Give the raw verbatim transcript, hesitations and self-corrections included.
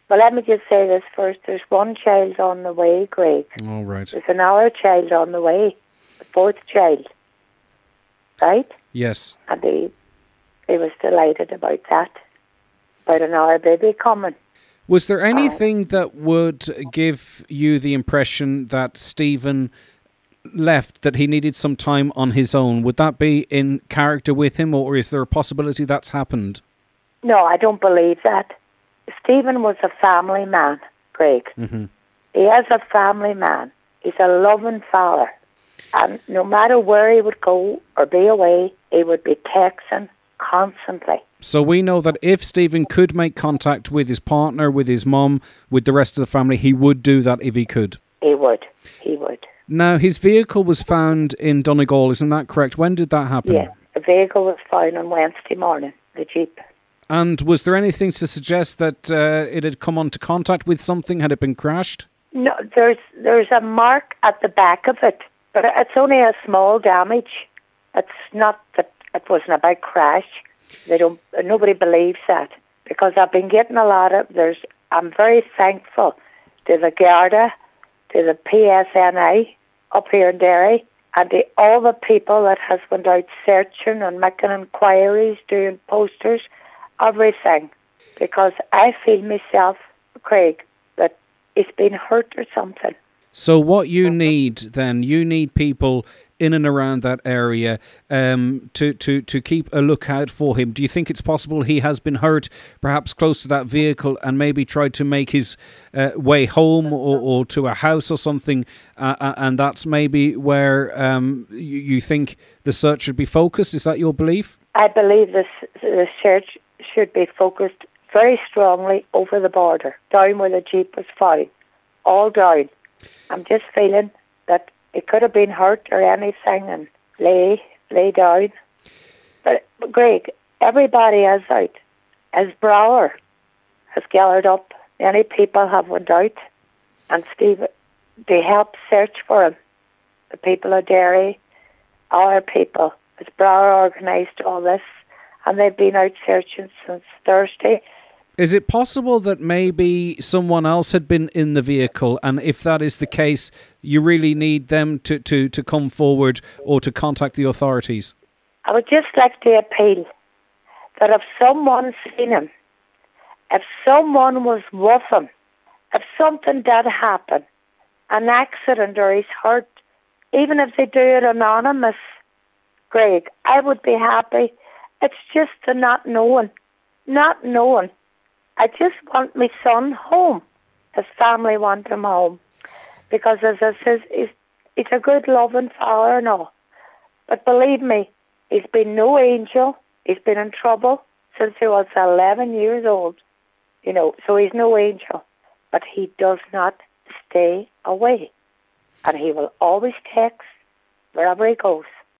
Well, let me just say this first. There's one child on the way, Greg. All right. There's another child on the way, the fourth child. Right? Yes. And he, he was delighted about that, about another baby coming. Was there anything uh, that would give you the impression that Stephen left, that he needed some time on his own? Would that be in character with him, or is there a possibility that's happened? No, I don't believe that. Stephen was a family man, Greg. Mm-hmm. He is a family man. He's a loving father. And no matter where he would go or be away, he would be texting constantly. So we know that if Stephen could make contact with his partner, with his mum, with the rest of the family, he would do that if he could. He would. He would. Now, his vehicle was found in Donegal, isn't that correct? When did that happen? Yeah, the vehicle was found on Wednesday morning, the Jeep. And was there anything to suggest that uh, it had come into contact with something? Had it been crashed? No, there's there's a mark at the back of it, but it's only a small damage. It's not that it wasn't a big crash. They don't. Nobody believes that, because I've been getting a lot of. There's. I'm very thankful to the Garda, to the P S N I up here in Derry, and to all the people that has went out searching and making inquiries, doing posters, everything, because I feel myself, Craig, that it's been hurt or something. So what you need then, you need people in and around that area um, to, to, to keep a lookout for him. Do you think it's possible he has been hurt, perhaps close to that vehicle, and maybe tried to make his uh, way home or, or to a house or something, uh, and that's maybe where um, you, you think the search should be focused? Is that your belief? I believe this the search should be focused very strongly over the border, down where the Jeep was found, all down. I'm just feeling that it could have been hurt or anything, and lay lay down. But, but Greg, everybody is out. As Brouwer has gathered up, many people have went out, and Steve, they helped search for him. The people of Derry, our people, as Brouwer organised all this, and they've been out searching since Thursday. Is it possible that maybe someone else had been in the vehicle, and if that is the case, you really need them to, to, to come forward or to contact the authorities? I would just like to appeal that if someone seen him, if someone was with him, if something did happen, an accident or he's hurt, even if they do it anonymous, Greg, I would be happy. It's just the not knowing, not knowing. I just want my son home. His family want him home. Because as I says, he's, he's a good loving father and all. But believe me, he's been no angel. He's been in trouble since he was eleven years old. You know, so he's no angel. But he does not stay away. And he will always text wherever he goes.